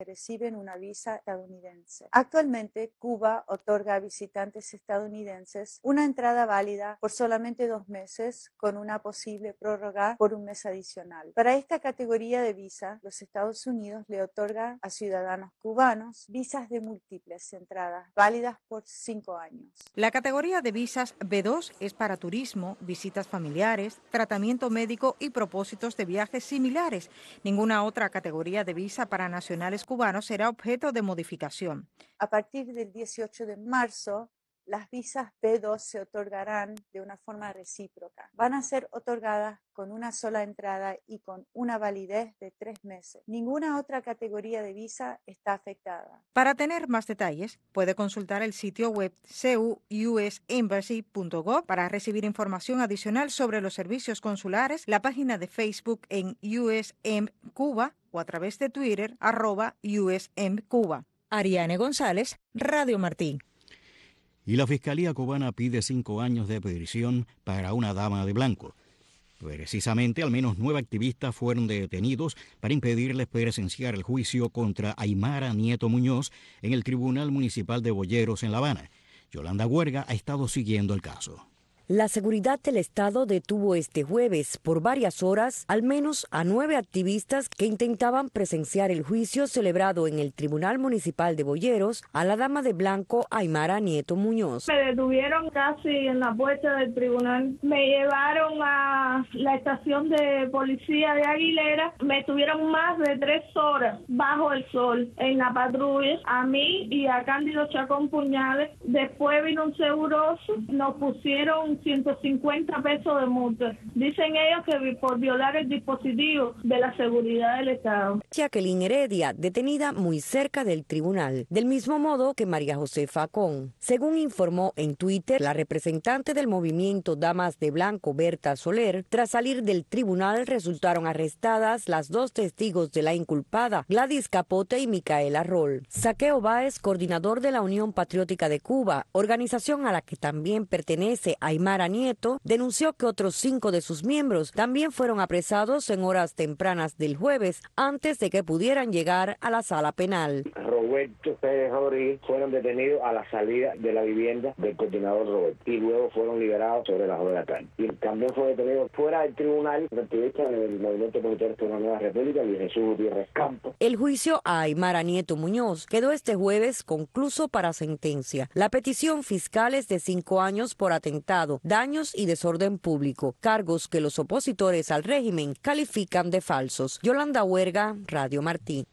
reciben una visa estadounidense. Actualmente, Cuba otorga a visitantes estadounidenses una entrada válida por solamente 2 meses, con una posible prórroga por un mes adicional. Para esta categoría de visa, los Estados Unidos le otorga a ciudadanos cubanos visas de múltiples entradas, válidas por 5 años. La categoría de visas B2 es para turismo, visitas familiares, tratamiento médico y propósitos de viajes similares. Ninguna otra categoría de visa para nacionales cubanos será objeto de modificación. A partir del 18 de marzo, las visas B2 se otorgarán de una forma recíproca. Van a ser otorgadas con una sola entrada y con una validez de 3 meses. Ninguna otra categoría de visa está afectada. Para tener más detalles, puede consultar el sitio web cusembassy.gov para recibir información adicional sobre los servicios consulares, la página de Facebook en USM Cuba o a través de Twitter @USM Cuba. Ariane González, Radio Martí. Y la Fiscalía cubana pide 5 años de prisión para una dama de blanco. Precisamente, al menos 9 activistas fueron detenidos para impedirles presenciar el juicio contra Aymara Nieto Muñoz en el Tribunal Municipal de Boyeros en La Habana. Yolanda Huerga ha estado siguiendo el caso. La seguridad del Estado detuvo este jueves por varias horas al menos a 9 activistas que intentaban presenciar el juicio celebrado en el Tribunal Municipal de Boyeros a la dama de blanco Aymara Nieto Muñoz. Me detuvieron casi en la puerta del tribunal, me llevaron a la estación de policía de Aguilera, me tuvieron más de 3 horas bajo el sol en la patrulla, a mí y a Cándido Chacón Puñales. Después vino un seguroso, nos pusieron 150 pesos de multa. Dicen ellos que por violar el dispositivo de la seguridad del Estado. Jacqueline Heredia, detenida muy cerca del tribunal, del mismo modo que María José Facón. Según informó en Twitter la representante del movimiento Damas de Blanco, Berta Soler, tras salir del tribunal resultaron arrestadas las 2 testigos de la inculpada, Gladys Capote y Micaela Roll. Saqueo Báez, coordinador de la Unión Patriótica de Cuba, organización a la que también pertenece Aymara Nieto, denunció que otros 5 de sus miembros también fueron apresados en horas tempranas del jueves antes de que pudieran llegar a la sala penal. Roberto Pérez Rodríguez fueron detenidos a la salida de la vivienda del coordinador Roberto y luego fueron liberados sobre las 2 de la tarde. Y también fue detenido fuera del tribunal el activista del Movimiento Comunitario de una Nueva República, Luis Jesús Gutiérrez Campos. El juicio a Aymara Nieto Muñoz quedó este jueves concluso para sentencia. La petición fiscal es de 5 años por atentado, daños y desorden público, cargos que los opositores al régimen califican de falsos. Yolanda Huerga, Radio Martí.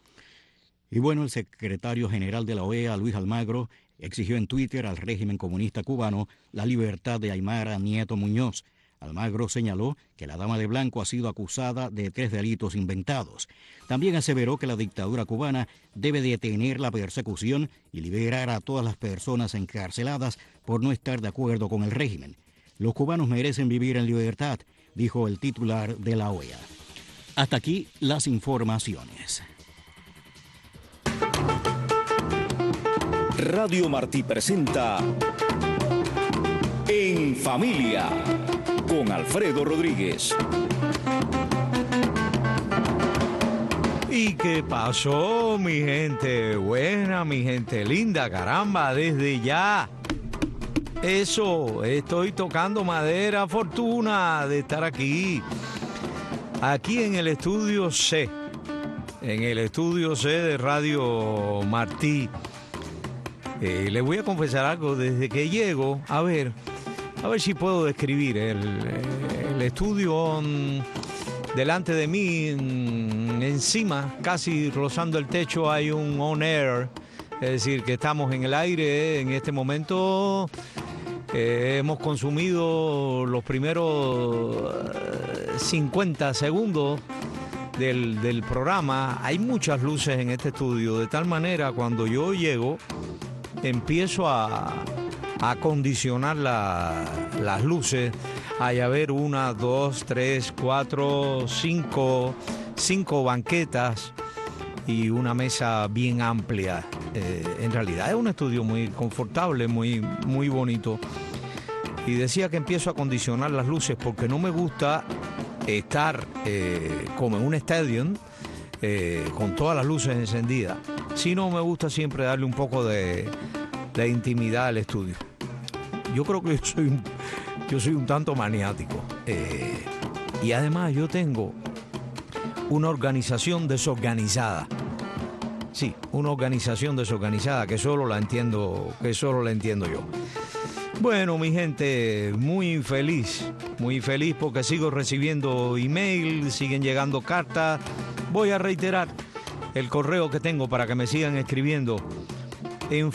Y bueno, el secretario general de la OEA, Luis Almagro, exigió en Twitter al régimen comunista cubano la libertad de Aymara Nieto Muñoz. Almagro señaló que la dama de blanco ha sido acusada de 3 delitos inventados. También aseveró que la dictadura cubana debe detener la persecución y liberar a todas las personas encarceladas por no estar de acuerdo con el régimen. Los cubanos merecen vivir en libertad, dijo el titular de la OEA. Hasta aquí las informaciones. Radio Martí presenta En Familia con Alfredo Rodríguez. ¿Y qué pasó, mi gente buena, mi gente linda? Caramba, desde ya. Eso, estoy tocando madera, fortuna de estar aquí en el estudio C, de Radio Martí. Les voy a confesar algo, desde que llego, a ver si puedo describir el estudio. Delante de mí, encima, casi rozando el techo, hay un on air, es decir, que estamos en el aire en este momento. Hemos consumido los primeros 50 segundos del programa. Hay muchas luces en este estudio, de tal manera cuando yo llego empiezo a acondicionar las luces. Hay a ver 1, 2, 3, 4, 5 banquetas y una mesa bien amplia. En realidad es un estudio muy confortable, muy, muy bonito. Y decía que empiezo a acondicionar las luces porque no me gusta estar como en un estadio con todas las luces encendidas. Si no, me gusta siempre darle un poco de intimidad al estudio. Yo creo que yo soy un tanto maniático. Y además yo tengo una organización desorganizada. Sí, una organización desorganizada que solo la entiendo yo. Bueno, mi gente, muy feliz porque sigo recibiendo email, siguen llegando cartas. Voy a reiterar el correo que tengo para que me sigan escribiendo en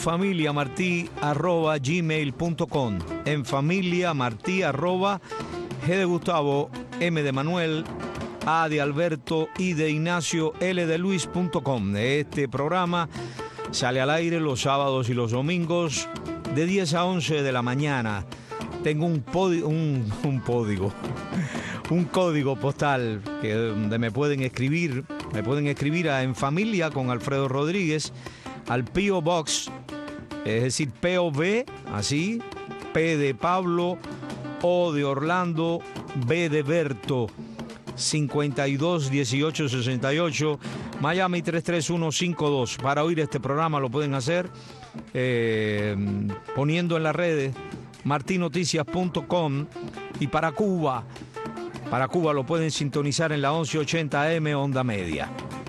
familiamarti@gmail.com, en familiamarti@G de Gustavo, M de Manuel, A de Alberto, I de Ignacio, L de Luis.com. Este programa sale al aire los sábados y los domingos de 10 a 11 de la mañana. Tengo un código postal donde me pueden escribir a En Familia con Alfredo Rodríguez al P.O. Box, es decir, P.O.B, así, P de Pablo, O de Orlando, B de Berto, 521868, Miami 33152. Para oír este programa lo pueden hacer poniendo en las redes martinoticias.com, y para Cuba lo pueden sintonizar en la 1180 AM Onda Media.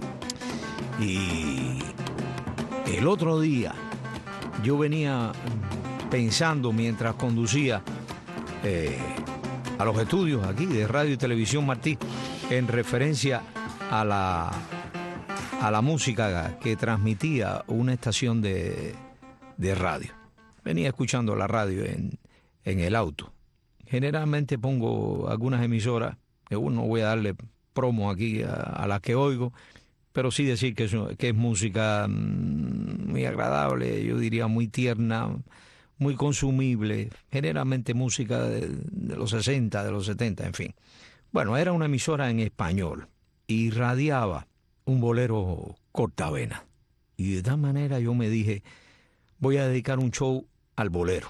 Y el otro día yo venía pensando mientras conducía a los estudios aquí de Radio y Televisión Martí, en referencia a la música que transmitía una estación de radio. Venía escuchando la radio en el auto. Generalmente pongo algunas emisoras, que no voy a darle promo aquí a las que oigo, pero sí decir que es música muy agradable, yo diría muy tierna, muy consumible, generalmente música de los 60, de los 70, en fin. Bueno, era una emisora en español y radiaba un bolero cortavena. Y de tal manera yo me dije, voy a dedicar un show al bolero.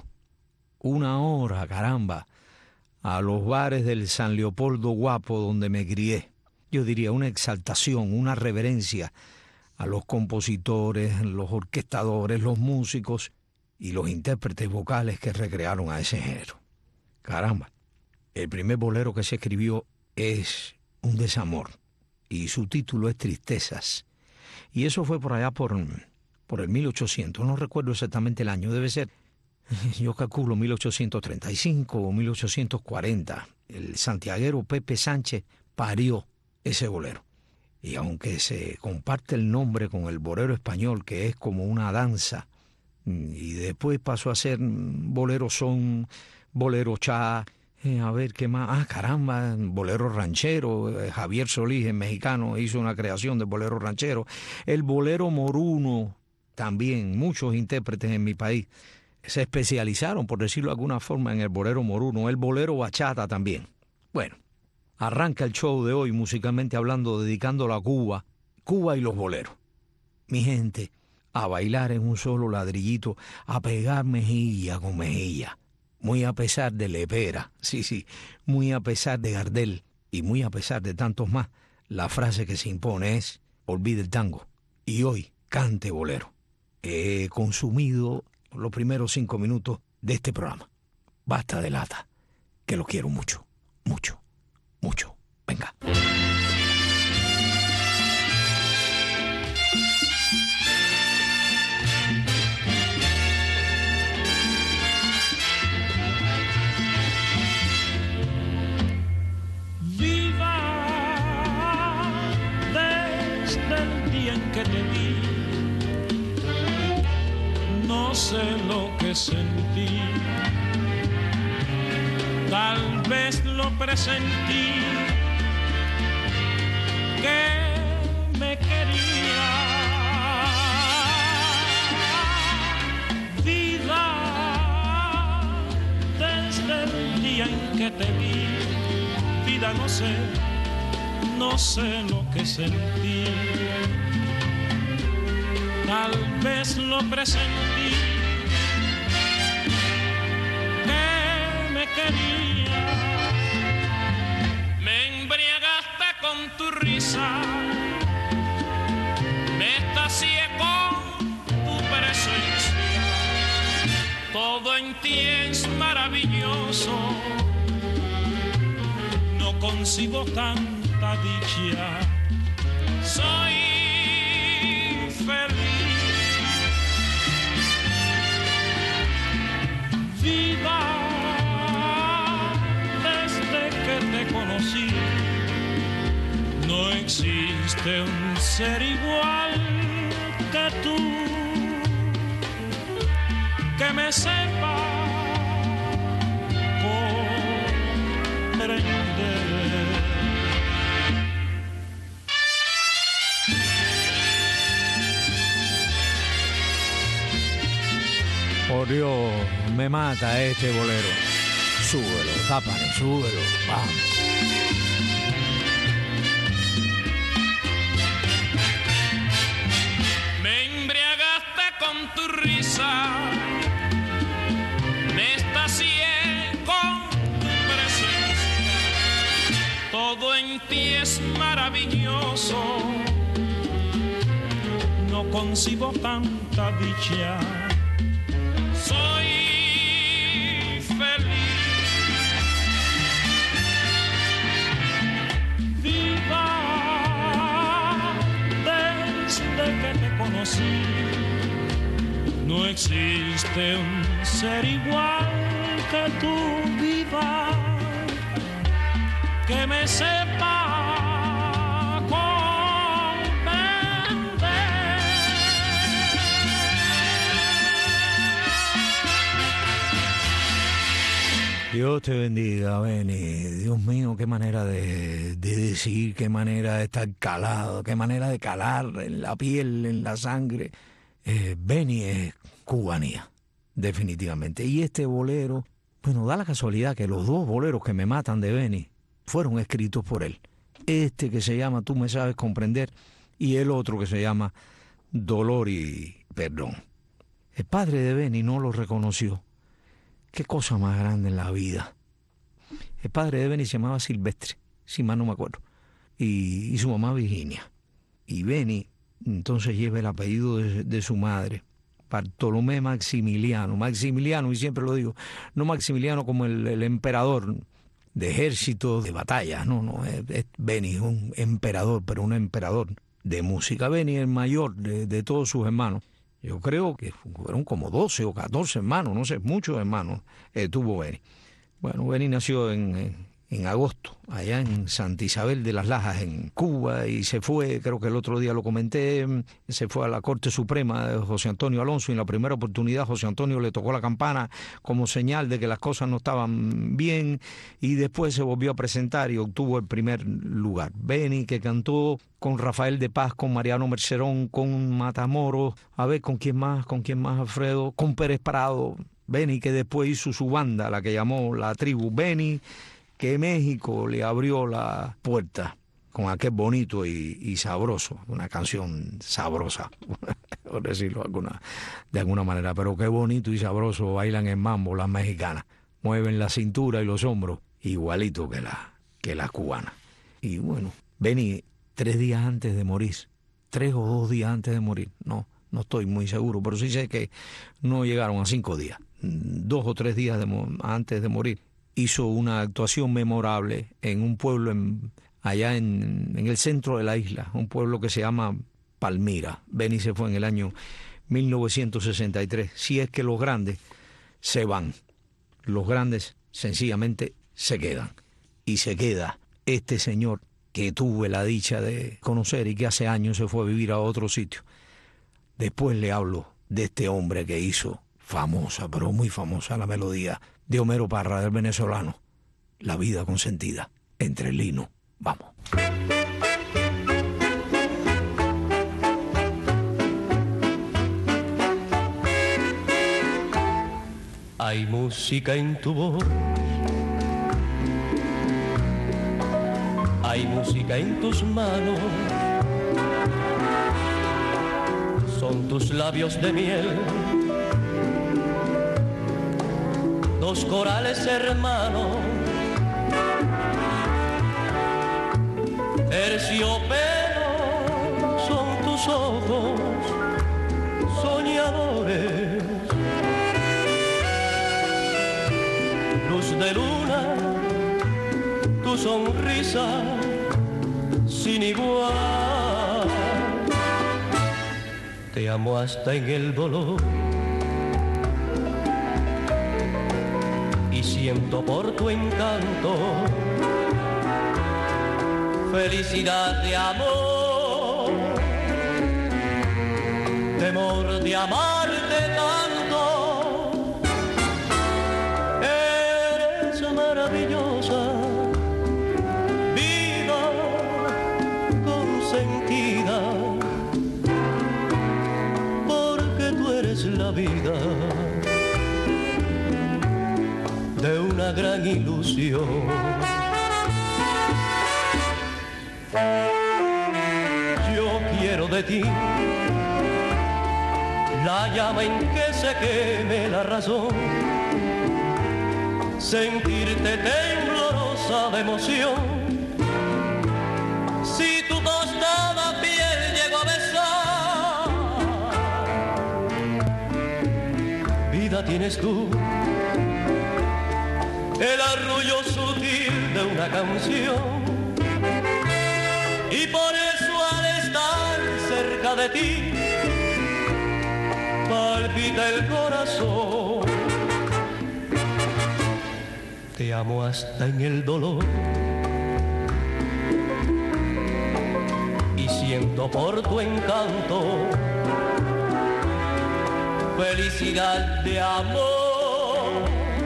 1 hora, caramba, a los bares del San Leopoldo Guapo donde me crié. Yo diría una exaltación, una reverencia a los compositores, los orquestadores, los músicos y los intérpretes vocales que recrearon a ese género. Caramba, el primer bolero que se escribió es un desamor y su título es Tristezas. Y eso fue por allá por el 1800, no recuerdo exactamente el año, debe ser, yo calculo 1835 o 1840. El santiaguero Pepe Sánchez parió ese bolero. Y aunque se comparte el nombre con el bolero español, que es como una danza, y después pasó a ser bolero son, bolero cha, a ver qué más, caramba, bolero ranchero. Javier Solís, el mexicano, hizo una creación de bolero ranchero. El bolero moruno también, muchos intérpretes en mi país se especializaron, por decirlo de alguna forma, en el bolero moruno. El bolero bachata también. Bueno, arranca el show de hoy, musicalmente hablando, dedicándolo a Cuba y los boleros. Mi gente, a bailar en un solo ladrillito, a pegar mejilla con mejilla. Muy a pesar de Lepera, sí, muy a pesar de Gardel y muy a pesar de tantos más, la frase que se impone es: olvide el tango y hoy cante bolero. He consumido los primeros 5 minutos de este programa. Basta de lata, que lo quiero mucho, mucho, mucho. Venga. Que te vi, no sé lo que sentí, tal vez lo presentí, que me quería. Vida, desde el día en que te vi, vida, no sé lo que sentí. Tal vez lo presentí, que me quería. Me embriagaste con tu risa, me estacié con en ti es maravilloso, no concibo tanta dicha, soy feliz. Viva desde que te conocí, no existe un ser igual que tú, que me sepa comprender. Por Dios, me mata este bolero. Súbelo, tápale, súbelo, vamos. Me embriagaste con tu risa, me estacié con tu presencia, todo en ti es maravilloso, no concibo tanta dicha, soy feliz. Viva desde que te conocí, no existe un ser igual que tú, viva, que me sepa comprender. Dios te bendiga, Benny. Dios mío, qué manera de decir, qué manera de estar calado, qué manera de calar en la piel, en la sangre. Benny es cubanía, definitivamente. Y este bolero, bueno, da la casualidad que los dos boleros que me matan de Benny fueron escritos por él. Este que se llama Tú me sabes comprender y el otro que se llama Dolor y perdón. El padre de Benny no lo reconoció. Qué cosa más grande en la vida. El padre de Benny se llamaba Silvestre, si mal no me acuerdo, y su mamá Virginia. Y Benny entonces lleva el apellido de su madre, Bartolomé Maximiliano. Maximiliano, y siempre lo digo, no Maximiliano como el emperador de ejército, de batalla, no, es Benny, un emperador, pero un emperador de música. Benny, el mayor de todos sus hermanos. Yo creo que fueron como 12 o 14 hermanos, no sé, muchos hermanos tuvo Benny. Bueno, Benny nació en agosto, allá en Santa Isabel de las Lajas, en Cuba, y se fue, creo que el otro día lo comenté, se fue a la Corte Suprema de José Antonio Alonso, y en la primera oportunidad José Antonio le tocó la campana como señal de que las cosas no estaban bien, y después se volvió a presentar y obtuvo el primer lugar. Benny, que cantó con Rafael de Paz, con Mariano Mercerón, con Matamoros, a ver, ¿con quién más, Alfredo? Con Pérez Prado. Benny, que después hizo su banda, la que llamó La Tribu. Benny, que México le abrió la puerta con aquel bonito y sabroso, una canción sabrosa, por decirlo de alguna manera, pero qué bonito y sabroso bailan el mambo las mexicanas, mueven la cintura y los hombros igualito que las cubanas. Y bueno, Benny, 3 días antes de morir, 3 o 2 días antes de morir, no estoy muy seguro, pero sí sé que no llegaron a 5 días, 2 o 3 días antes de morir, hizo una actuación memorable en un pueblo allá en el centro de la isla, un pueblo que se llama Palmira. Benny se fue en el año 1963. Si es que los grandes se van, los grandes sencillamente se quedan. Y se queda este señor que tuve la dicha de conocer y que hace años se fue a vivir a otro sitio. Después le hablo de este hombre que hizo famosa, pero muy famosa, la melodía de Homero Parra, del venezolano, La vida consentida, entre el lino. Vamos. Hay música en tu voz, hay música en tus manos, son tus labios de miel, 2 corales hermanos, terciopelo son tus ojos soñadores, sonrisa sin igual. Te amo hasta en el dolor y siento por tu encanto felicidad de amor, temor de amarte tanto. Eres maravillosa, vida consentida, porque tú eres la vida de una gran ilusión. Yo quiero de ti la llama en que se queme la razón, sentirte temblorosa de emoción. Si tu tostada piel llego a besar, vida tienes tú, el arrullo sutil de una canción. Y por eso al estar cerca de ti, palpita el corazón. Te amo hasta en el dolor y siento por tu encanto felicidad de amor,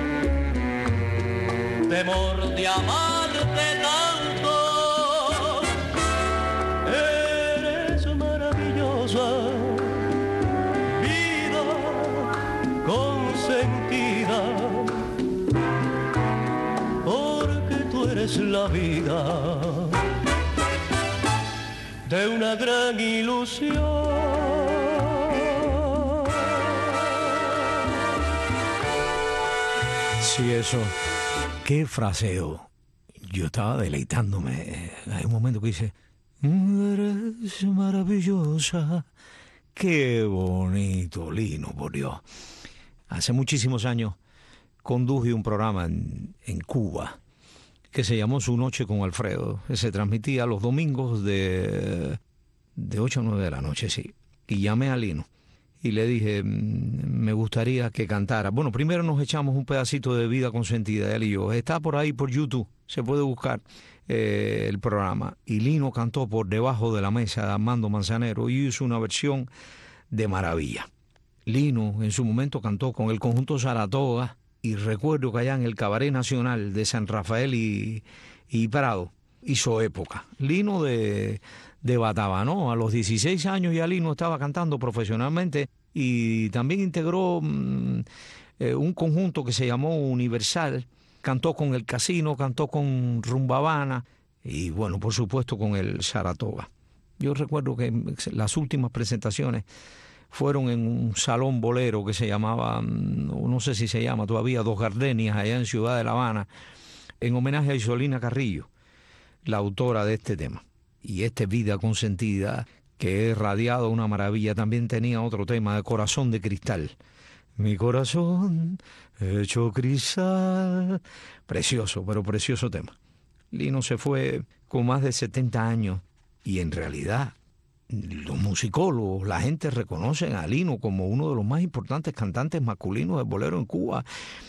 temor de amarte tanto. Eres maravillosa, vida consentida, porque tú eres la vida de una gran ilusión. Sí, eso. Qué fraseo. Yo estaba deleitándome. Hay un momento que dice, eres maravillosa. Qué bonito, Lino, por Dios. Hace muchísimos años conduje un programa en Cuba que se llamó Su Noche con Alfredo, que se transmitía los domingos de 8 a 9 de la noche, sí. Y llamé a Lino y le dije, me gustaría que cantara. Bueno, primero nos echamos un pedacito de Vida Consentida, él y yo. Está por ahí por YouTube, se puede buscar el programa. Y Lino cantó Por Debajo de la Mesa de Armando Manzanero y hizo una versión de maravilla. Lino en su momento cantó con el conjunto Saratoga, y recuerdo que allá en el Cabaret Nacional de San Rafael y Prado hizo época. Lino de Batabanó, a los 16 años ya Lino estaba cantando profesionalmente y también integró un conjunto que se llamó Universal. Cantó con el Casino, cantó con Rumba Habana y bueno, por supuesto con el Saratoga. Yo recuerdo que las últimas presentaciones fueron en un salón bolero que se llamaba, no sé si se llama todavía, Dos Gardenias, allá en Ciudad de La Habana, en homenaje a Isolina Carrillo, la autora de este tema. Y Vida Consentida, que es radiado una maravilla, también tenía otro tema de Corazón de Cristal. Mi corazón hecho cristal. Precioso, pero precioso tema. Lino se fue con más de 70 años y en realidad los musicólogos, la gente reconocen a Lino como uno de los más importantes cantantes masculinos de bolero en Cuba,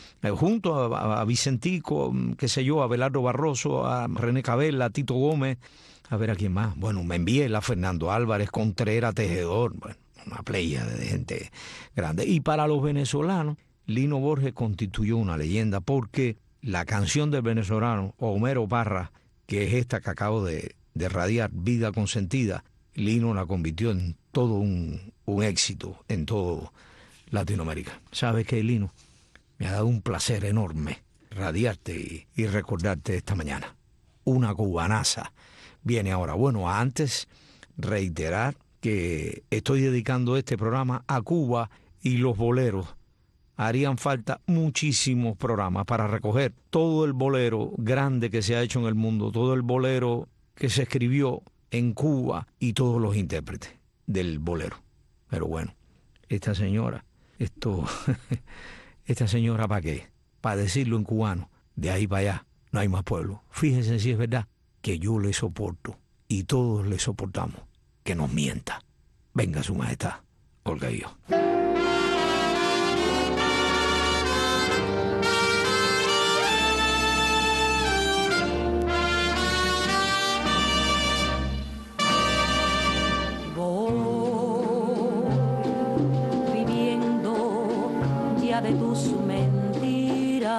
junto a Vicentico, qué sé yo, a Abelardo Barroso, a René Cabela, a Tito Gómez, a ver a quién más. Bueno, Membiela, Fernando Álvarez, Contreras, Tejedor, bueno, una playa de gente grande. Y para los venezolanos, Lino Borges constituyó una leyenda porque la canción del venezolano Homero Parra, que es esta que acabo de radiar, Vida Consentida, Lino la convirtió en todo un éxito en todo Latinoamérica. ¿Sabes qué, Lino? Me ha dado un placer enorme radiarte y recordarte esta mañana. Una cubanaza viene ahora. Bueno, antes reiterar que estoy dedicando este programa a Cuba y los boleros. Harían falta muchísimos programas para recoger todo el bolero grande que se ha hecho en el mundo, todo el bolero que se escribió en Cuba y todos los intérpretes del bolero. Pero bueno, esta señora, esta señora, ¿para qué? Para decirlo en cubano, de ahí para allá, no hay más pueblo. Fíjense si es verdad que yo le soporto y todos le soportamos que nos mienta. Venga su majestad, Olga y yo. De tus mentiras,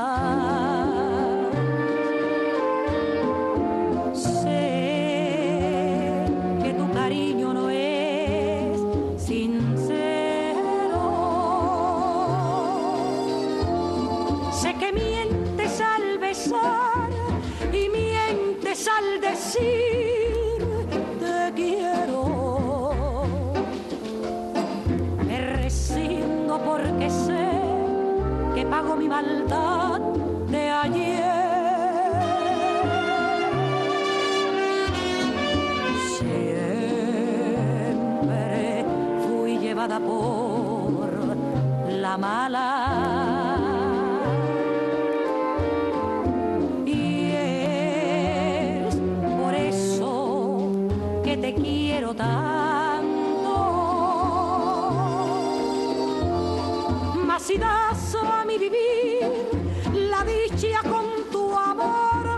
sé que tu cariño no es sincero, sé que mientes al besar y mientes al decir te quiero, me resigno porque sé que pago mi maldad de ayer. Siempre fui llevada por la mala y es por eso que te quiero tanto. Mas si das a mi vivir la dicha con tu amor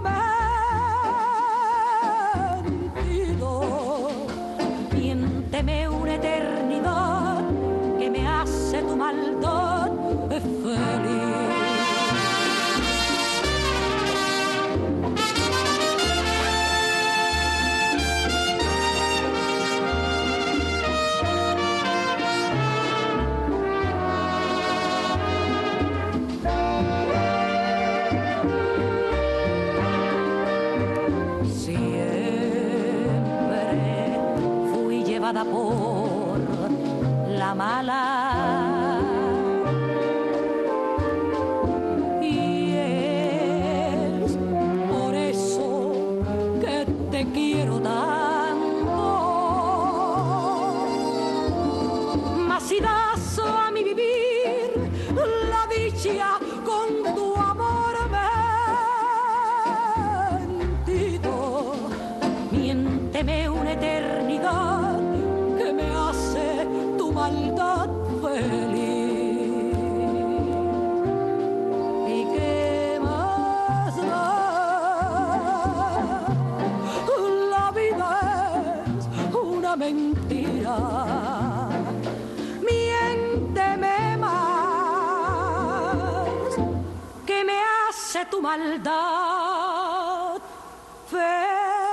mentido, miénteme una eternidad que me hace tu maldad feliz. Por la mala y es por eso que te quiero tanto. Mas si das a mi vivir la dicha con tu amor mentido, miénteme una eternidad maldad feliz. ¿Y qué más da? La vida es una mentira. Miénteme más, que me hace tu maldad feliz.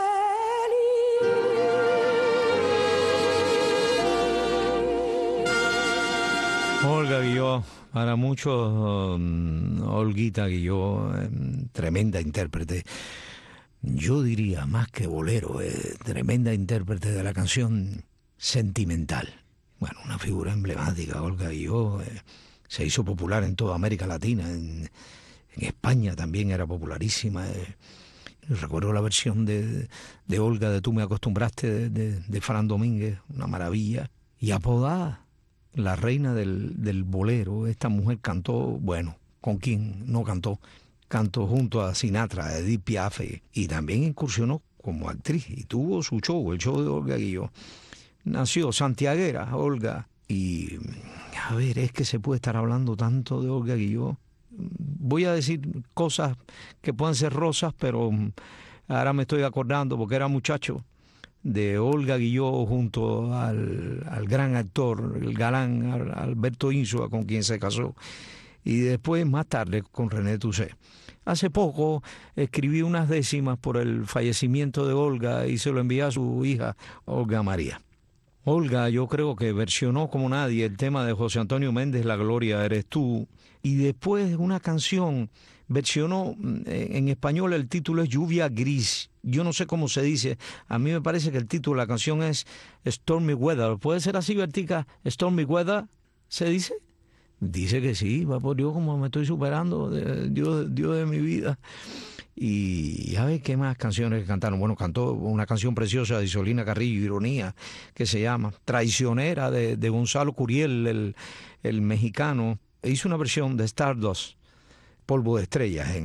Olga Guilló, para muchos, Olguita Guilló, tremenda intérprete. Yo diría más que bolero, tremenda intérprete de la canción sentimental. Bueno, una figura emblemática, Olga Guilló, se hizo popular en toda América Latina, en España también era popularísima. Recuerdo la versión de Olga de Tú me acostumbraste de Fran Domínguez, una maravilla, y apodada la reina del bolero. Esta mujer cantó, bueno, ¿con quién no cantó? Cantó junto a Sinatra, Edith Piaf, y también incursionó como actriz y tuvo su show, el show de Olga Guilló. Nació santiaguera, Olga, y a ver, es que se puede estar hablando tanto de Olga Guilló. Voy a decir cosas que pueden ser rosas, pero ahora me estoy acordando, porque era muchacho, de Olga Guilló junto al gran actor, el galán Alberto Insua, con quien se casó, y después más tarde con René Toussaint. Hace poco escribí unas décimas por el fallecimiento de Olga y se lo envié a su hija, Olga María. Olga, yo creo que versionó como nadie el tema de José Antonio Méndez, La Gloria eres tú, y después una canción versionó en español, el título es Lluvia Gris. Yo no sé cómo se dice. A mí me parece que el título de la canción es Stormy Weather. ¿Puede ser así, Bertica? Stormy Weather, ¿se dice? Dice que sí. Va por Dios, como me estoy superando. Dios de mi vida. Y a ver qué más canciones cantaron. Bueno, cantó una canción preciosa de Isolina Carrillo, Ironía, que se llama Traicionera, de Gonzalo Curiel, el mexicano. Hizo una versión de Stardust, Polvo de Estrellas,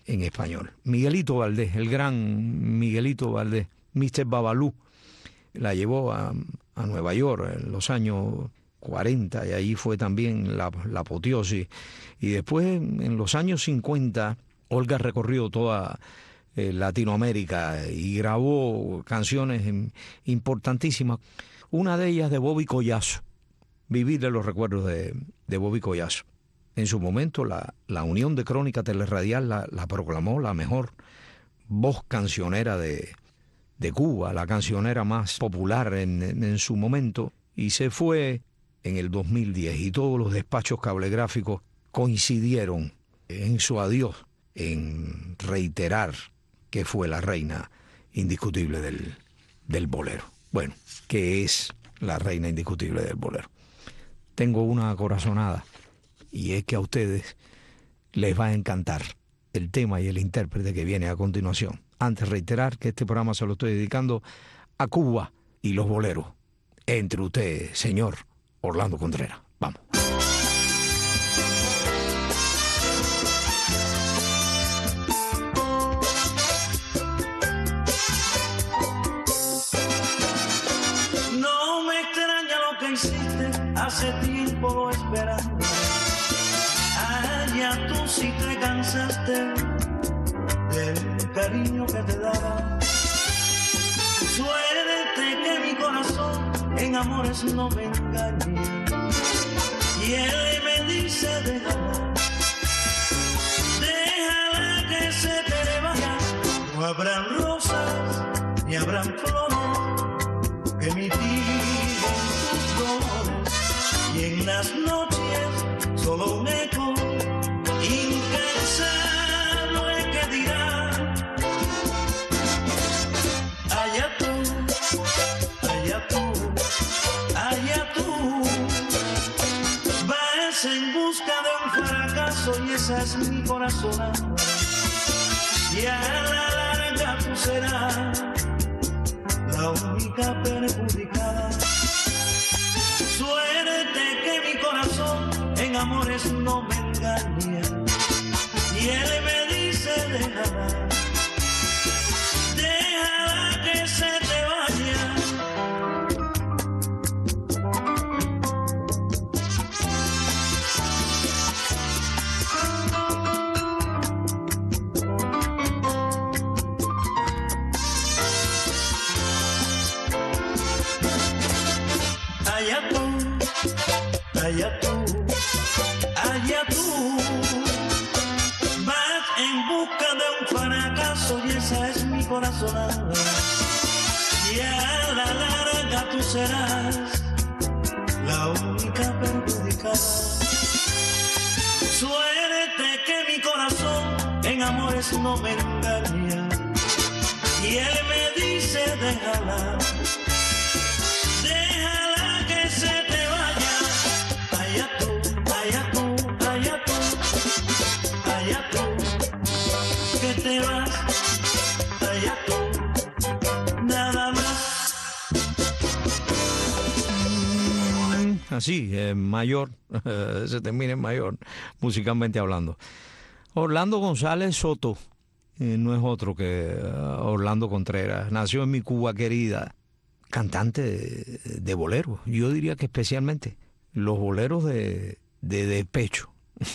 en español. Miguelito Valdés, el gran Miguelito Valdés, Mr. Babalú, la llevó a Nueva York en los años 40 y ahí fue también la apoteosis. Y después, en los años 50, Olga recorrió toda Latinoamérica y grabó canciones importantísimas. Una de ellas de Bobby Collazo, Vivir de los recuerdos de Bobby Collazo. En su momento, la Unión de Crónica Telerradial la proclamó la mejor voz cancionera de Cuba, la cancionera más popular en su momento, y se fue en el 2010 y todos los despachos cablegráficos coincidieron en su adiós, en reiterar que fue la reina indiscutible del bolero. Bueno, que es la reina indiscutible del bolero. Tengo una corazonada y es que a ustedes les va a encantar el tema y el intérprete que viene a continuación. Antes reiterar que este programa se lo estoy dedicando a Cuba y los boleros. Entre usted, señor Orlando Contreras. Vamos. No me extraña lo que hiciste, hace tiempo lo esperaba. Allá tú sí te cansaste del cariño que te daba. Suerte que mi corazón en amores no me engañe. Y él me dice déjala, déjala que se te vaya. No habrán rosas ni habrán flores que mitiguen tus dolores. Y en las noches solo un eco incansable que dirá allá tú, allá tú, allá tú. Vas en busca de un fracaso y esa es mi corazonada. Y a la larga tú serás la única perjudicada. Suerte que mi corazón en amores no me engaña. Y él me dice déjala, déjala que se te vaya. Allá tú, allá tú, allá tú. Vas en busca de un fracaso y esa es mi corazonada. Y a la larga tú serás la única perjudicada. Suerte que mi corazón en amores no me engaña. Y él me dice déjala, déjala que se te vaya. Allá tú, allá tú, allá tú, allá tú, que te vas, allá tú, nada más. Así, mayor, se termina en mayor, musicalmente hablando. Orlando González Soto, no es otro que Orlando Contreras, nació en mi Cuba querida, cantante de boleros, yo diría que especialmente los boleros de despecho,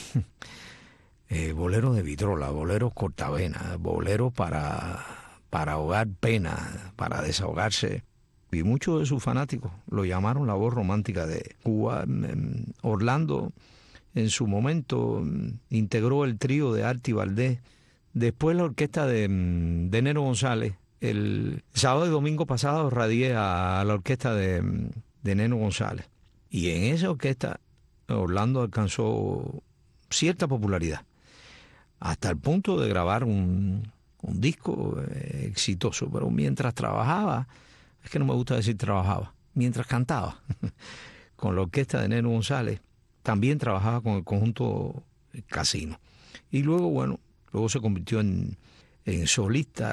boleros de vitrola, boleros cortavenas, boleros para ahogar pena, para desahogarse. Y muchos de sus fanáticos lo llamaron la voz romántica de Cuba. Orlando en su momento integró el trío de Arti Valdés, después la orquesta de Neno González. El sábado y domingo pasado radié a la orquesta de Neno González. Y en esa orquesta Orlando alcanzó cierta popularidad, hasta el punto de grabar un disco exitoso. Pero mientras trabajaba, es que no me gusta decir trabajaba, mientras cantaba con la orquesta de Neno González, también trabajaba con el conjunto Casino. Y luego, bueno, luego se convirtió en solista,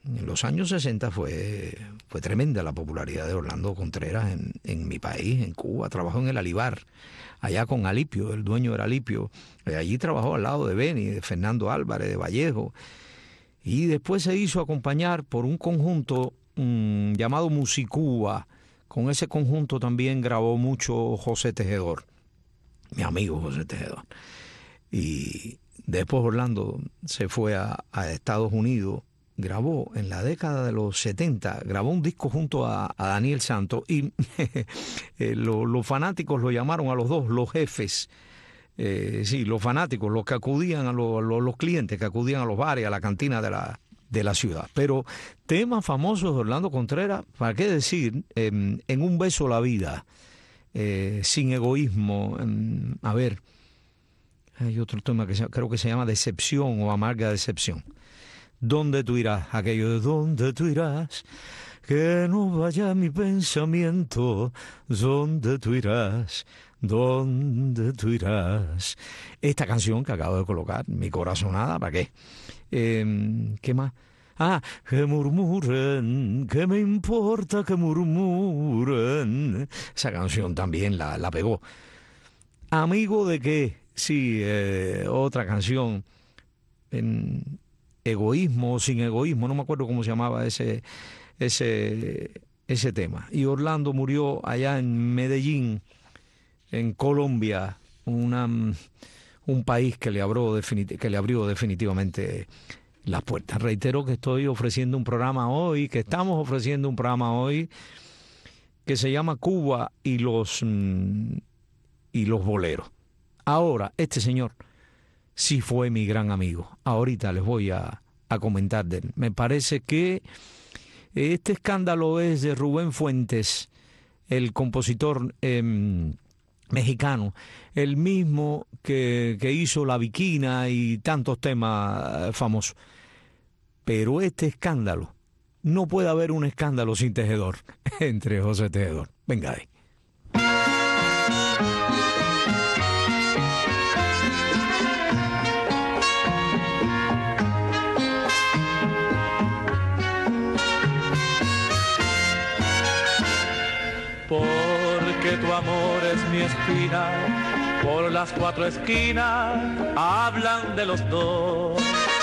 En los años 60 fue tremenda la popularidad de Orlando Contreras en mi país, en Cuba. Trabajó en el Alibar, allá con Alipio, el dueño era Alipio. Allí trabajó al lado de Beni, de Fernando Álvarez, de Vallejo. Y después se hizo acompañar por un conjunto llamado Musicuba. Con ese conjunto también grabó mucho José Tejedor, mi amigo José Tejedor. Y después Orlando se fue a Estados Unidos. Grabó en la década de los 70, grabó un disco junto a Daniel Santos y los fanáticos lo llamaron a los dos los jefes. Sí, los fanáticos, los que acudían a los clientes, que acudían a los bares, a la cantina de la ciudad. Pero temas famosos de Orlando Contreras, ¿para qué decir? En Un beso la vida, Sin egoísmo, a ver, hay otro tema que creo que se llama Decepción o Amarga decepción. ¿Dónde tú irás? Aquello de ¿dónde tú irás? Que no vaya mi pensamiento. ¿Dónde tú irás? ¿Dónde tú irás? Esta canción que acabo de colocar, Mi corazonada, ¿para qué? ¿Qué más? Que murmuren, que me importa que murmuren. Esa canción también la pegó. ¿Amigo de qué? Sí, otra canción. Egoísmo o Sin egoísmo, no me acuerdo cómo se llamaba ese tema. Y Orlando murió allá en Medellín, en Colombia, un país que le abrió definitivamente las puertas. Reitero que estamos ofreciendo un programa hoy que se llama Cuba y los boleros. Ahora, este señor sí fue mi gran amigo. Ahorita les voy a comentar de él. Me parece que este escándalo es de Rubén Fuentes, el compositor mexicano, el mismo que hizo La Viquina y tantos temas famosos. Pero este escándalo, no puede haber un escándalo sin Tejedor, entre José Tejedor. Venga ahí. Porque tu amor es mi espina, por las cuatro esquinas hablan de los dos.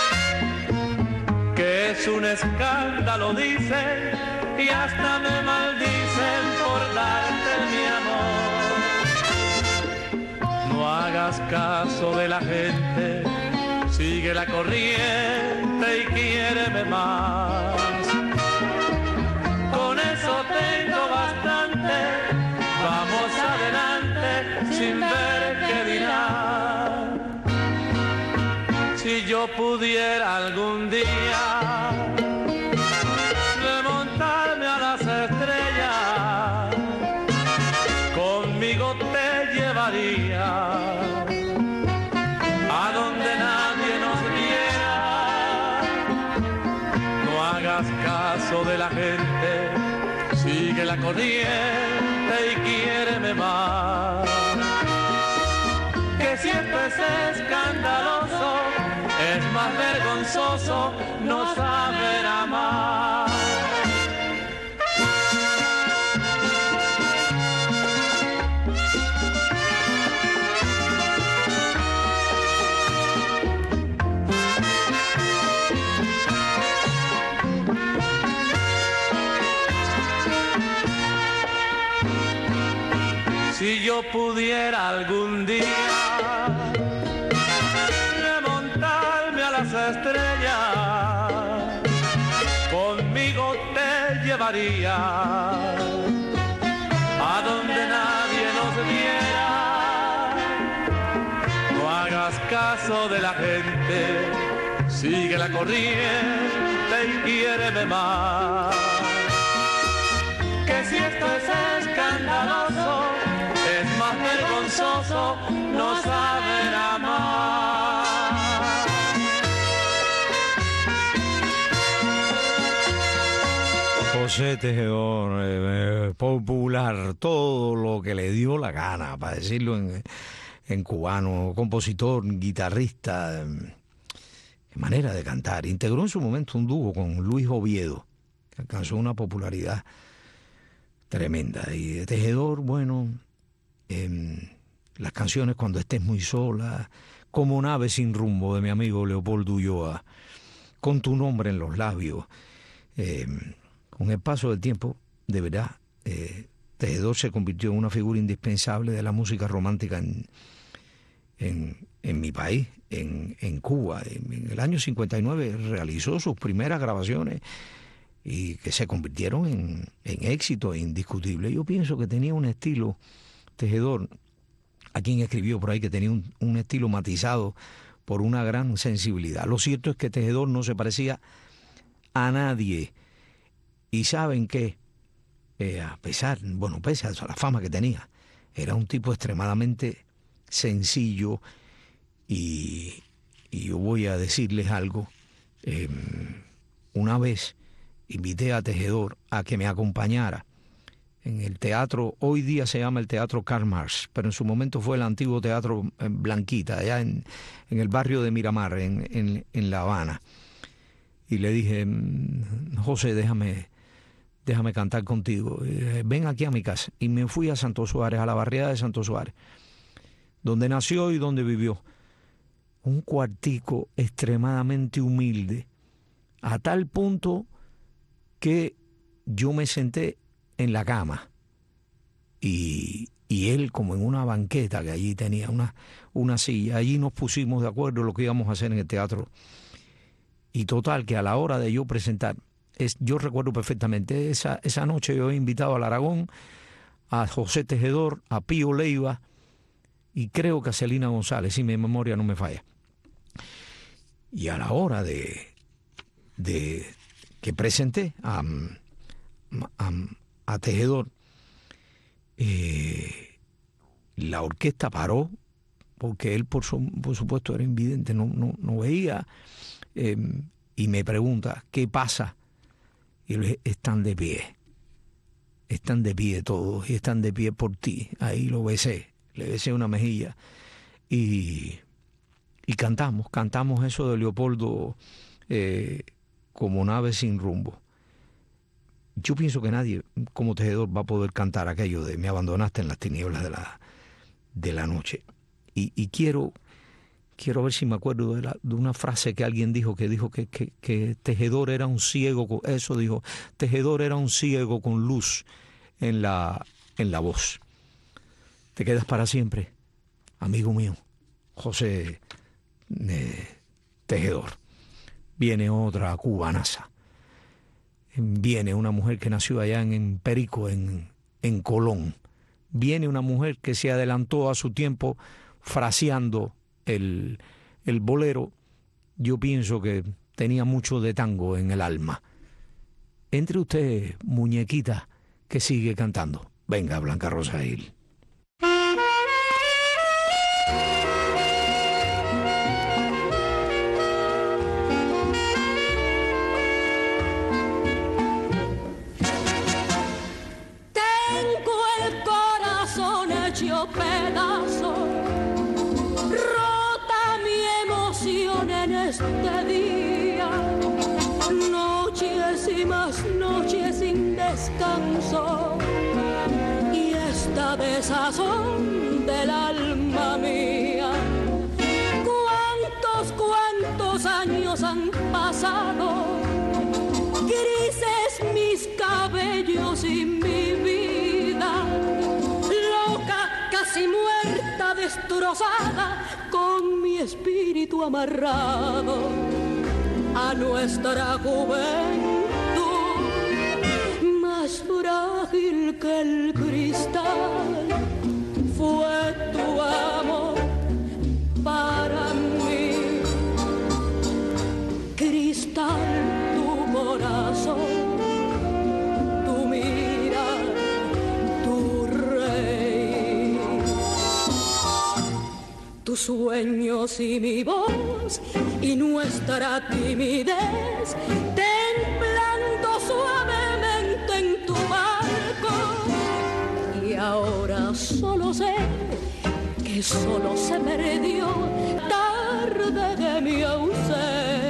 Que es un escándalo, dicen, y hasta me maldicen por darte mi amor. No hagas caso de la gente, sigue la corriente y quiéreme más. Con eso tengo bastante, vamos adelante sin ver qué dirán. Si yo pudiera algún día remontarme a las estrellas, conmigo te llevaría a donde nadie nos viera. No hagas caso de la gente, sigue la corriente y quiéreme más. Que siempre es escandaloso, es más vergonzoso no saber amar. Si yo pudiera algún día remontarme a las estrellas, conmigo te llevaría a donde nadie nos viera. No hagas caso de la gente, sigue la corriente y quiéreme más. Que si esto es escandaloso, es más vergonzoso no saber amar. José Tejedor, popular, todo lo que le dio la gana, para decirlo en cubano, compositor, guitarrista, manera de cantar. Integró en su momento un dúo con Luis Oviedo, que alcanzó una popularidad tremenda. Y de Tejedor, bueno, las canciones Cuando estés muy sola, Como nave sin rumbo, de mi amigo Leopoldo Ulloa, Con tu nombre en los labios. Con el paso del tiempo, de verdad, Tejedor se convirtió en una figura indispensable de la música romántica en mi país, en Cuba. En el año 59 realizó sus primeras grabaciones y que se convirtieron en éxito indiscutible. Yo pienso que tenía un estilo, Tejedor, a quien escribió por ahí, que tenía un estilo matizado por una gran sensibilidad. Lo cierto es que Tejedor no se parecía a nadie. Y ¿saben qué? Pese a la fama que tenía, era un tipo extremadamente sencillo. Y yo voy a decirles algo. Una vez invité a Tejedor a que me acompañara en el teatro, hoy día se llama el Teatro Karl Marx, pero en su momento fue el antiguo Teatro Blanquita, allá en el barrio de Miramar, en La Habana. Y le dije, José, déjame cantar contigo, ven aquí a mi casa. Y me fui a Santo Suárez, a la barriada de Santo Suárez, donde nació y donde vivió. Un cuartico extremadamente humilde, a tal punto que yo me senté en la cama y él como en una banqueta que allí tenía una silla. Allí nos pusimos de acuerdo lo que íbamos a hacer en el teatro. Y total, que a la hora de yo presentar, yo recuerdo perfectamente, esa noche yo he invitado al Aragón, a José Tejedor, a Pío Leiva y creo que a Celina González, si mi memoria no me falla. Y a la hora de que presenté a Tejedor, la orquesta paró, porque él por supuesto era invidente, no veía, y me pregunta, ¿qué pasa? Y yo le dije, están de pie todos, y están de pie por ti. Ahí lo besé, le besé una mejilla, y cantamos eso de Leopoldo, Como nave sin rumbo. Yo pienso que nadie como Tejedor va a poder cantar aquello de Me abandonaste en las tinieblas de la noche. Y quiero ver si me acuerdo de una frase que alguien dijo que Tejedor era un ciego, eso dijo, Tejedor era un ciego con luz en la voz. Te quedas para siempre, amigo mío, José Tejedor. Viene otra cubanaza. Viene una mujer que nació allá en Perico, en Colón. Viene una mujer que se adelantó a su tiempo fraseando el bolero. Yo pienso que tenía mucho de tango en el alma. Entre usted, muñequita, que sigue cantando. Venga, Blanca Rosa Gil. Pedazo, rota mi emoción en este día, noches y más noches sin descanso, y esta desazón del alma mía. ¿Cuántos años han pasado? Grises mis cabellos y mi vida, casi muerta, destrozada, con mi espíritu amarrado a nuestra juventud, más frágil que el cristal. Fue tu amor para mí, cristal, tu corazón. Tus sueños y mi voz y nuestra timidez, temblando suavemente en tu barco. Y ahora solo sé que solo se perdió tarde de mi ausencia.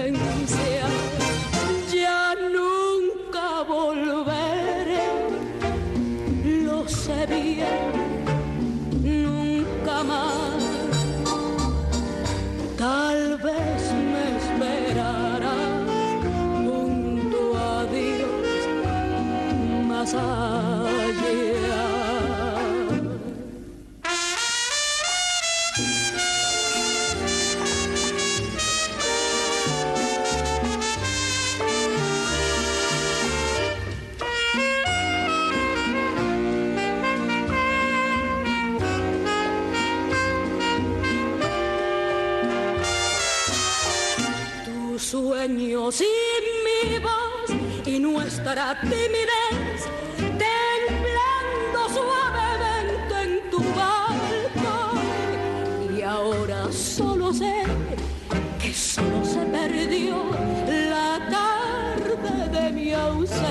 Sueños y mi voz y nuestra timidez temblando suavemente en tu balcón. Y ahora solo sé que solo se perdió la tarde de mi ausencia.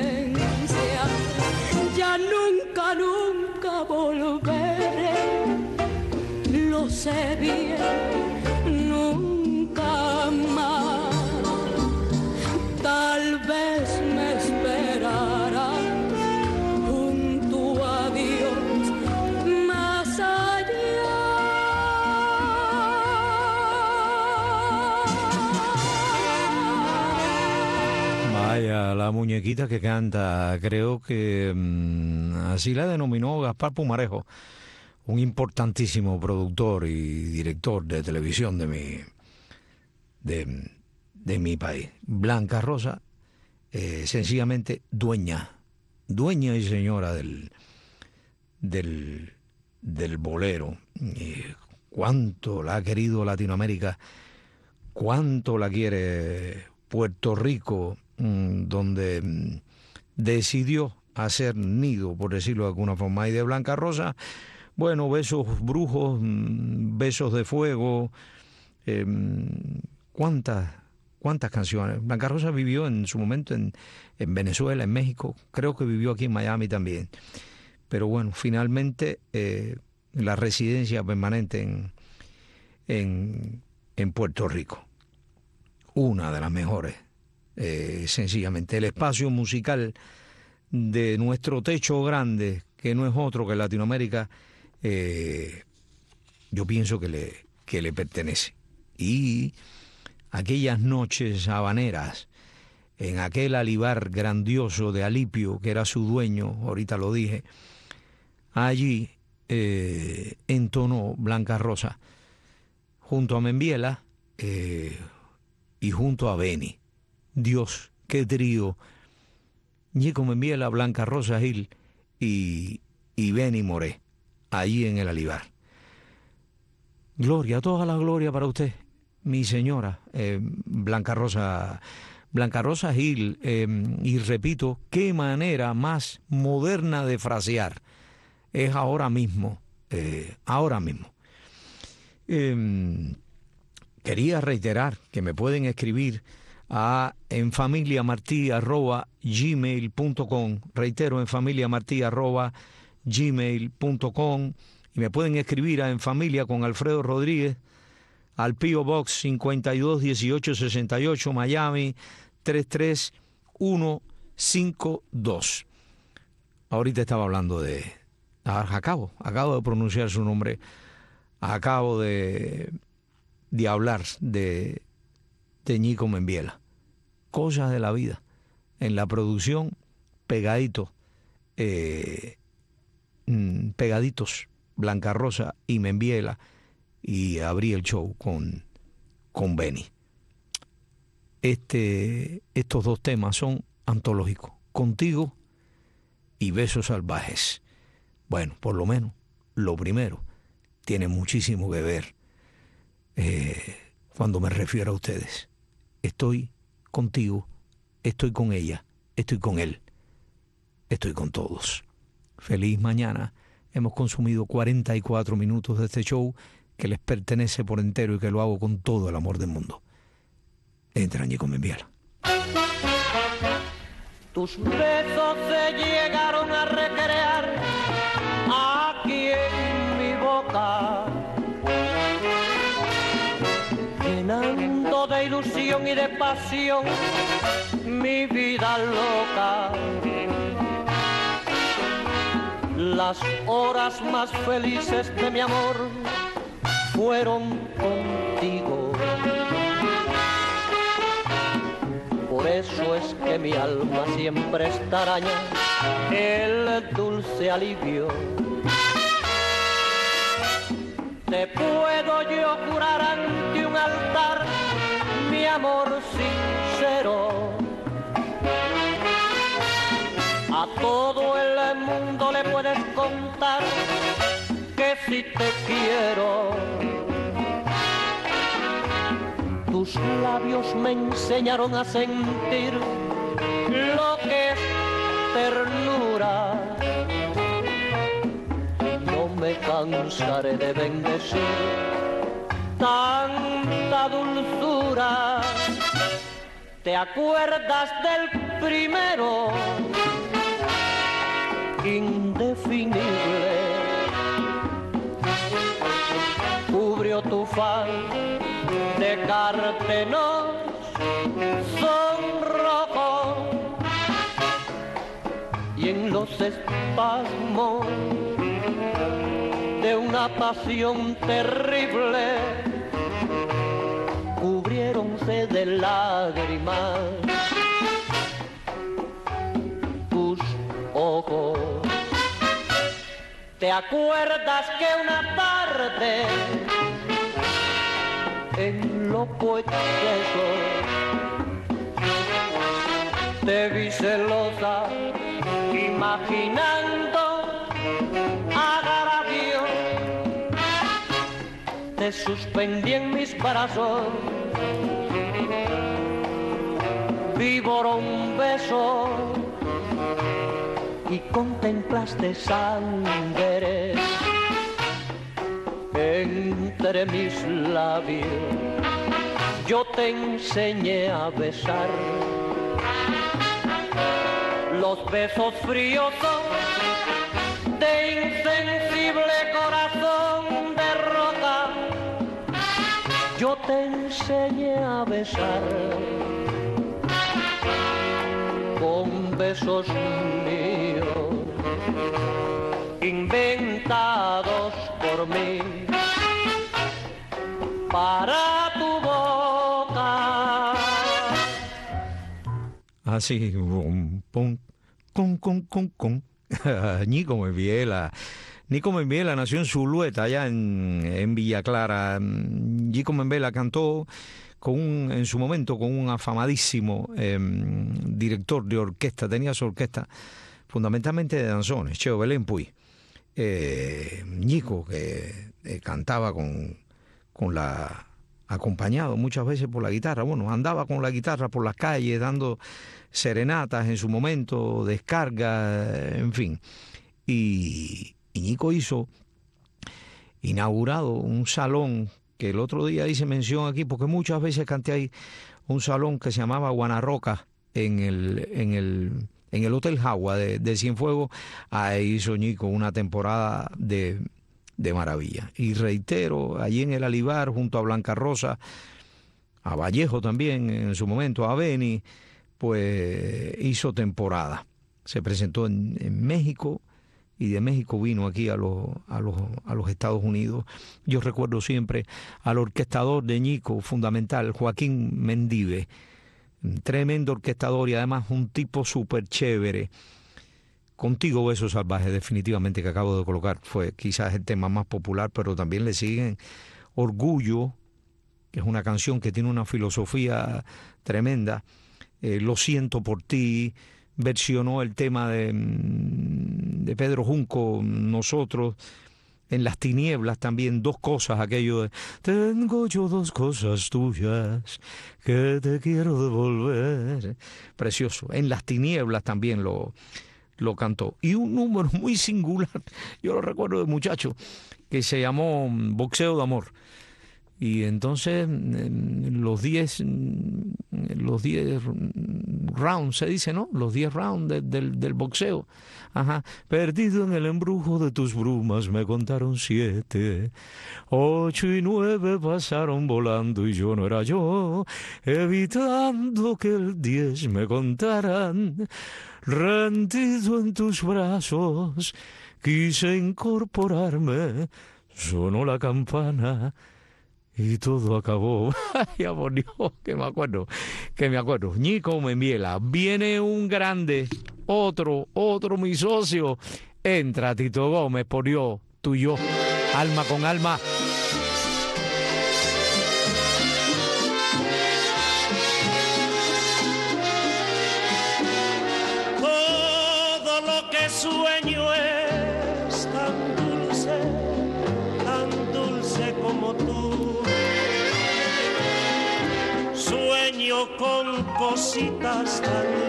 Ya nunca, nunca volveré, lo sé bien, nunca más. Tal vez me esperará junto a Dios más allá. Vaya, la muñequita que canta, creo que así la denominó Gaspar Pumarejo, un importantísimo productor y director de televisión de mi país. Blanca Rosa, sencillamente dueña y señora del bolero. Cuánto la ha querido Latinoamérica, cuánto la quiere Puerto Rico, donde decidió hacer nido, por decirlo de alguna forma. Y de Blanca Rosa, bueno, Besos Brujos, Besos de Fuego, ¿Cuántas canciones? Blanca Rosa vivió en su momento en Venezuela, en México, creo que vivió aquí en Miami también. Pero bueno, finalmente la residencia permanente en Puerto Rico. Una de las mejores, sencillamente. El espacio musical de nuestro techo grande, que no es otro que Latinoamérica, yo pienso que le pertenece. Y aquellas noches habaneras, en aquel alibar grandioso de Alipio, que era su dueño, ahorita lo dije, allí entonó Blanca Rosa, junto a Membiela y junto a Beni. Dios, qué trío. Ñico Membiela, Blanca Rosa Gil y Beni Moré, allí en el alibar. Gloria, toda la gloria para usted, mi señora, Blanca Rosa Gil, y repito, qué manera más moderna de frasear, es ahora mismo. Quería reiterar que me pueden escribir a enfamiliamarti@gmail.com, reitero, enfamiliamarti@gmail.com, y me pueden escribir a En Familia con Alfredo Rodríguez, al P.O. Box 521868, Miami 33152. Ahorita estaba hablando acabo de pronunciar su nombre, acabo de hablar de Ñico Membiela. Cosas de la vida. En la producción, pegaditos, Blanca Rosa y Membiela, y abrí el show con Beni. Estos dos temas son antológicos, Contigo y Besos Salvajes. Bueno, por lo menos, lo primero, tiene muchísimo que ver cuando me refiero a ustedes. Estoy contigo, estoy con ella, estoy con él, estoy con todos. Feliz mañana. Hemos consumido 44 minutos de este show que les pertenece por entero y que lo hago con todo el amor del mundo. Entra Ñico Membiela. Tus besos se llegaron a recrear aquí en mi boca, llenando de ilusión y de pasión mi vida loca. Las horas más felices de mi amor fueron contigo. Por eso es que mi alma siempre extraña el dulce alivio te puedo yo jurar ante un altar mi amor sincero. A todo el mundo le puedes contar que si te quiero. Tus labios me enseñaron a sentir lo que es ternura. No me cansaré de bendecir tanta dulzura. ¿Te acuerdas del primero? Indefinible, cubrió tu faz de cartenos sonrojos y en los espasmos de una pasión terrible cubriéronse de lágrimas tus ojos. ¿Te acuerdas que una tarde en lo poético te vi celosa imaginando agravio? Te suspendí en mis brazos, víbora un beso y contemplaste sangre entre mis labios. Yo te enseñé a besar. Los besos fríos son de insensible corazón de roca. Yo te enseñé a besar con besos míos inventados por mí para tu boca. Así, pum, con. Nico Membiela. Nico Membiela nació en Zulueta, allá en Villa Clara. Nico Membiela cantó en su momento con un afamadísimo director de orquesta. Tenía su orquesta fundamentalmente de danzones, Cheo Belén Puy. Nico, que cantaba acompañado muchas veces por la guitarra. Bueno, andaba con la guitarra por las calles dando serenatas en su momento, descarga, en fin. Y Nico inaugurado un salón que el otro día hice mención aquí, porque muchas veces canté ahí, un salón que se llamaba Guanarroca en el Hotel Jagua de Cienfuegos. Ahí hizo Nico una temporada de maravilla. Y reitero, allí en el Alibar, junto a Blanca Rosa, a Vallejo también en su momento, a Beni, pues hizo temporada. Se presentó en México y de México vino aquí a los Estados Unidos. Yo recuerdo siempre al orquestador de Nico, fundamental, Joaquín Mendive, tremendo orquestador y además un tipo súper chévere. Contigo Beso Salvaje, definitivamente, que acabo de colocar, fue quizás el tema más popular, pero también le siguen Orgullo, que es una canción que tiene una filosofía tremenda. Lo siento por ti, versionó el tema de Pedro Junco, Nosotros. En Las Tinieblas también, Dos Cosas, aquello de tengo yo dos cosas tuyas que te quiero devolver. Precioso. En Las Tinieblas también lo cantó. Y un número muy singular, yo lo recuerdo de muchacho, que se llamó Boxeo de Amor. Y entonces los 10 rounds, se dice, ¿no? Los 10 rounds del boxeo. Ajá. Perdido en el embrujo de tus brumas, me contaron 7. 8 y 9 pasaron volando y yo no era yo, evitando que el 10 me contaran. Rendido en tus brazos, quise incorporarme, sonó la campana y todo acabó. Ay, por Dios, que me acuerdo. Nico Membiela. Viene un grande, otro mi socio. Entra Tito Gómez, por Dios, tú y yo, alma con alma. sueño es tan dulce como tú. Sueño con cositas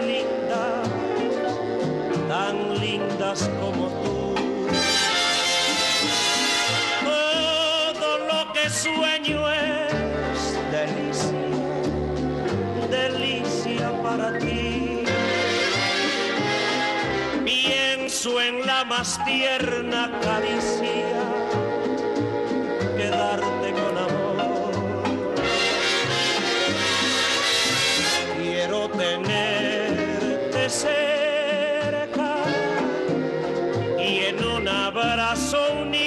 tan lindas como tú. Todo lo que sueño es delicia para ti. Pienso en la más tierna caricia, quedarte con amor. Quiero tenerte cerca y en un abrazo unirnos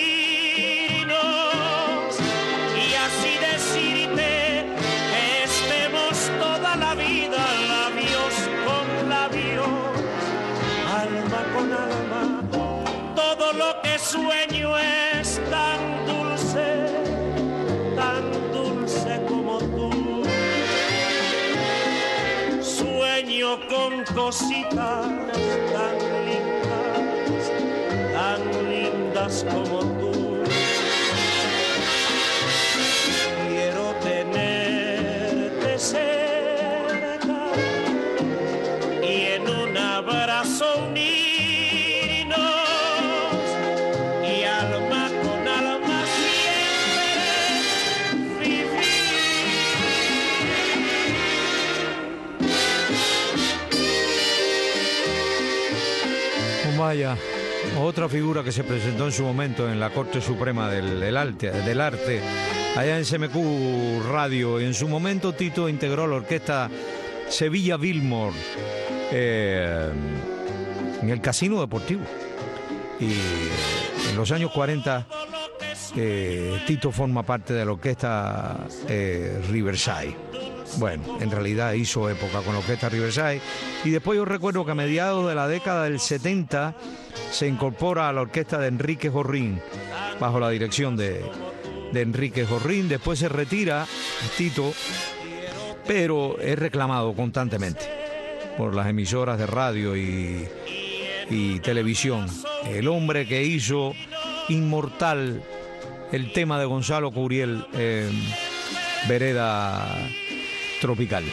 y así decirte que estemos toda la vida labios con labios, alma con alma. Todo lo que sueño es tan dulce como tú. Sueño con cositas tan lindas como tú. Quiero tenerte cerca y en un abrazo unirnos y alma con alma siempre vivir. Vaya, otra figura que se presentó en su momento en la Corte Suprema del Arte, allá en CMQ Radio. En su momento Tito integró la orquesta Sevilla Billmore en el Casino Deportivo. Y en los años 40 Tito forma parte de la orquesta Riverside. Bueno, en realidad hizo época con la orquesta Riverside. Y después yo recuerdo que a mediados de la década del 70 se incorpora a la orquesta de Enrique Jorrín, bajo la dirección de Enrique Jorrín. Después se retira Tito, pero es reclamado constantemente por las emisoras de radio y televisión. El hombre que hizo inmortal el tema de Gonzalo Curiel, Vereda Tropical.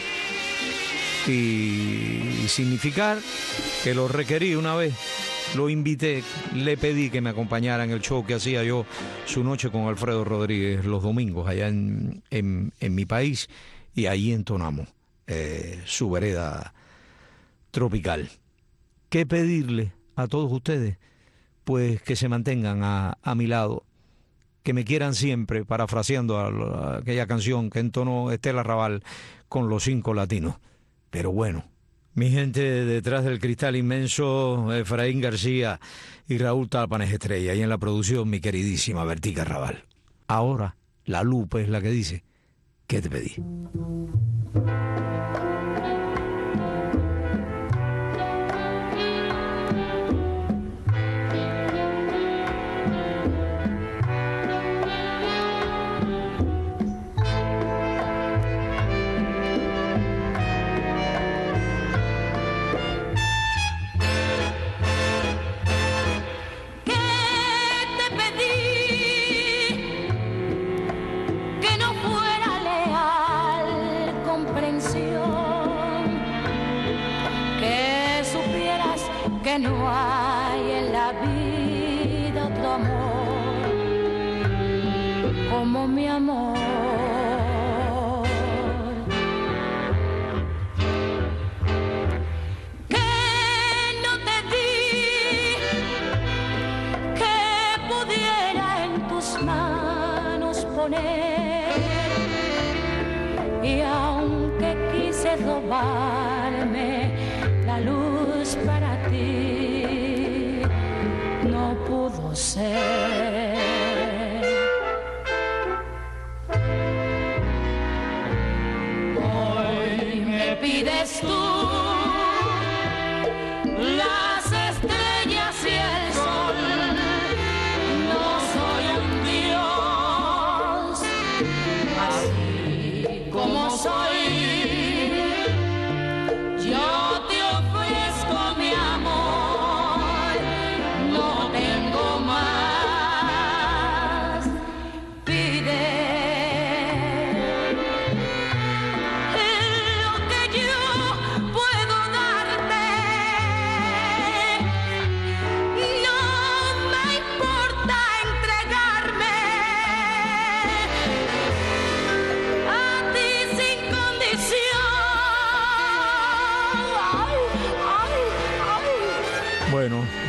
Y significar que lo requerí una vez, lo invité, le pedí que me acompañara en el show que hacía yo Su Noche con Alfredo Rodríguez los domingos allá en mi país, y ahí entonamos su Vereda Tropical. ¿Qué pedirle a todos ustedes? Pues que se mantengan a mi lado, que me quieran siempre, parafraseando a aquella canción que entonó Estela Raval con Los Cinco Latinos. Pero bueno, mi gente detrás del cristal inmenso, Efraín García y Raúl Talpanes Estrella, y en la producción mi queridísima Bertica Raval. Ahora la Lupe es la que dice: ¿qué te pedí? Que no hay en la vida otro amor como mi amor. Que no te di, que pudiera en tus manos poner, y aunque quise robarme la luz para ti, no pudo ser. Hoy me pides tú las estrellas y el sol. No soy un dios, así como soy. Yo te ofrezco mi amor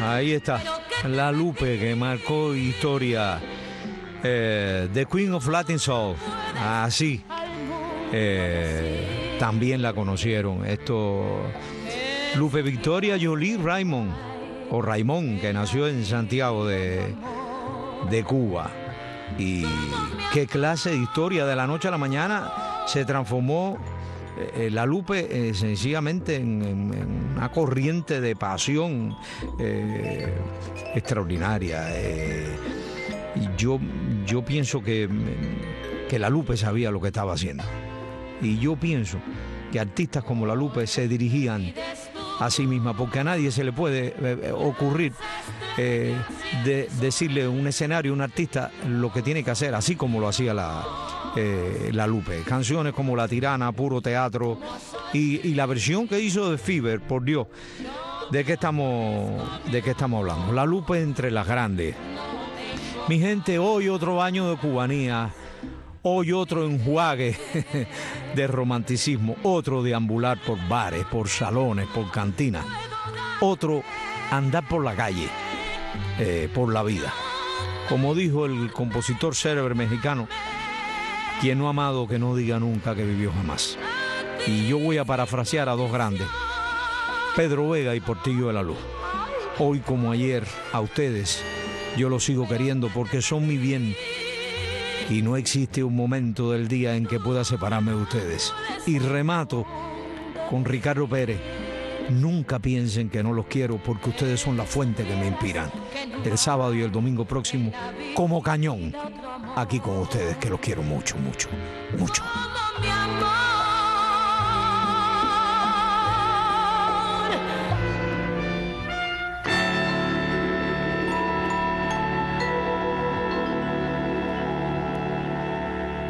Ahí está, la Lupe que marcó historia. The Queen of Latin Soul. Así. También la conocieron. Lupe Victoria Jolie Raymond, o Raymond, que nació en Santiago de Cuba. Y qué clase de historia. De la noche a la mañana se transformó la Lupe sencillamente en una corriente de pasión extraordinaria. Y yo pienso que la Lupe sabía lo que estaba haciendo. Y yo pienso que artistas como la Lupe se dirigían a sí misma, porque a nadie se le puede ocurrir decirle un escenario, un artista, lo que tiene que hacer, así como lo hacía la Lupe. Canciones como La Tirana, puro teatro, y la versión que hizo de Fever, por Dios, ¿de qué estamos hablando? La Lupe entre las grandes. Mi gente, hoy otro año de cubanía, hoy otro enjuague de romanticismo, otro deambular por bares, por salones, por cantinas, otro andar por la calle, por la vida. Como dijo el compositor célebre mexicano, quien no ha amado que no diga nunca que vivió jamás. Y yo voy a parafrasear a dos grandes, Pedro Vega y Portillo de la Luz. Hoy como ayer, a ustedes yo los sigo queriendo porque son mi bien. Y no existe un momento del día en que pueda separarme de ustedes. Y remato con Ricardo Pérez. Nunca piensen que no los quiero, porque ustedes son la fuente que me inspiran. El sábado y el domingo próximo, como cañón, aquí con ustedes, que los quiero mucho, mucho, mucho.